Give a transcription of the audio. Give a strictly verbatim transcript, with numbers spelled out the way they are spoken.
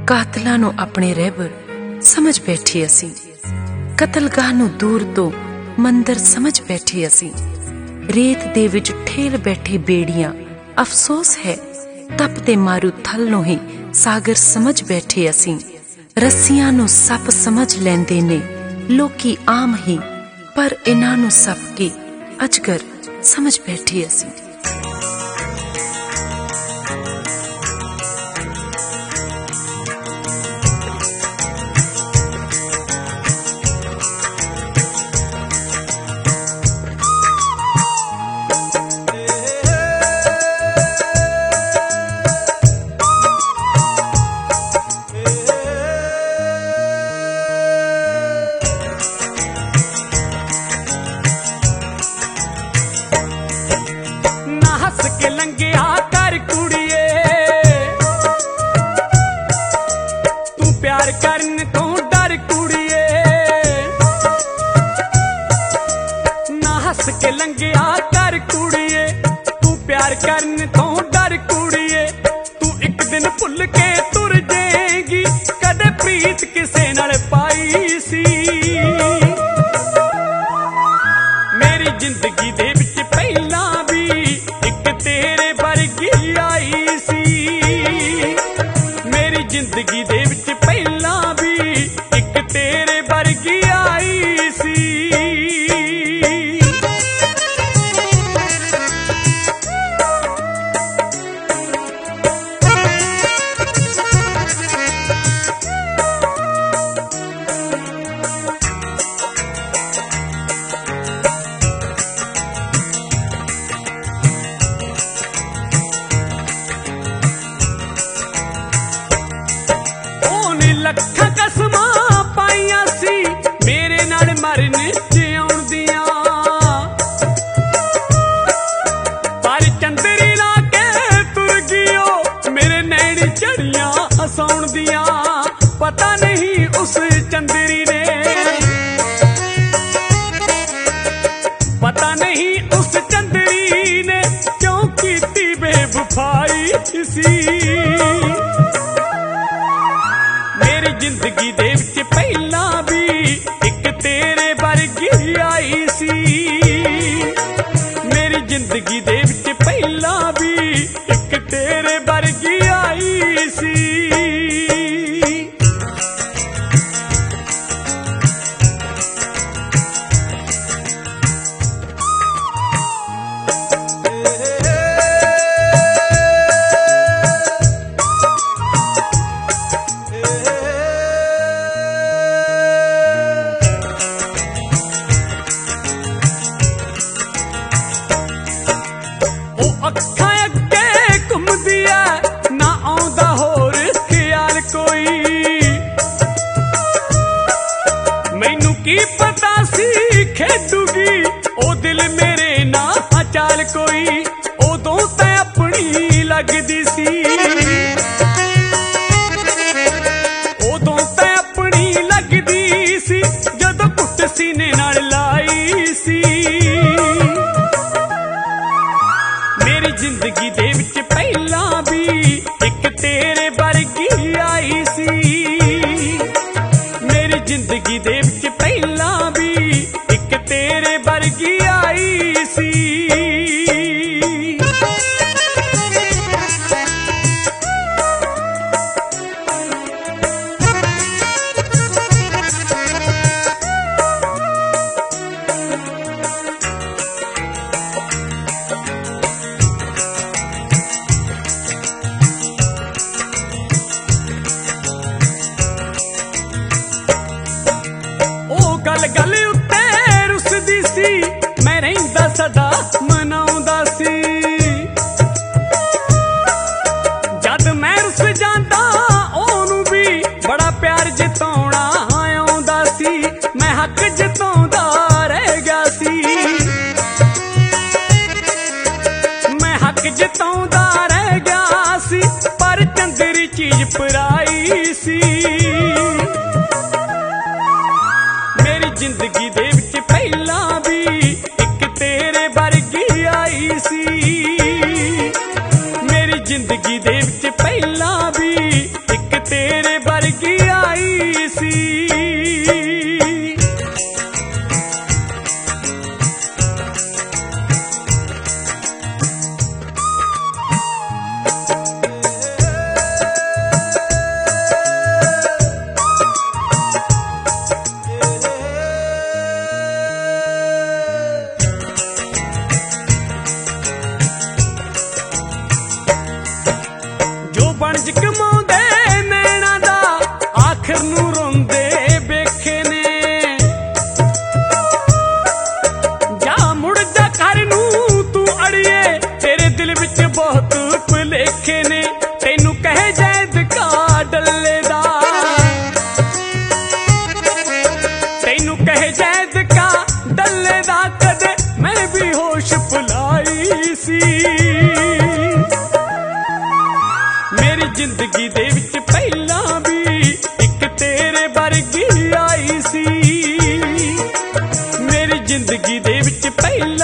ਕਾਤਲਾਂ ਨੂੰ ਆਪਣੇ ਰਹਿਬਰ ਸਮਝ ਬੈਠੇ ਅਸੀਂ, ਕਤਲਗਾਹ ਨੂੰ ਦੂਰ ਤੋਂ ਮੰਦਰ ਸਮਝ ਬੈਠੇ ਅਸੀਂ। ਰੇਤ ਦੇ ਵਿੱਚ ਠੇਲ ਬੈਠੇ ਬੇੜੀਆਂ, ਅਫਸੋਸ ਹੈ ਤਪਦੇ ਮਾਰੂ ਥਲ ਨੂੰ ਹੀ ਸਾਗਰ ਸਮਝ ਬੈਠੇ ਅਸੀਂ। ਰੱਸੀਆਂ ਨੂੰ ਸੱਪ ਸਮਝ ਲੈਂਦੇ ਨੇ ਲੋਕੀ ਆਮ ਹੀ, ਪਰ ਇਹਨਾਂ ਨੂੰ ਸੱਪ ਕੇ ਅਜਗਰ ਸਮਝ ਬੈਠੇ ਅਸੀਂ। जिंदगी दे विच पहला भी एक तेरे ਸੀ। ਮੇਰੀ ਜ਼ਿੰਦਗੀ ਦੇ ਵਿੱਚ ਪਹਿਲਾਂ ਵੀ ਇੱਕ ਤੇਰੇ ਵਰਗੀ ਆਈ ਸੀ। ਮੇਰੀ ਜ਼ਿੰਦਗੀ ਦੇ ਵਿੱਚ ਪਹਿਲਾਂ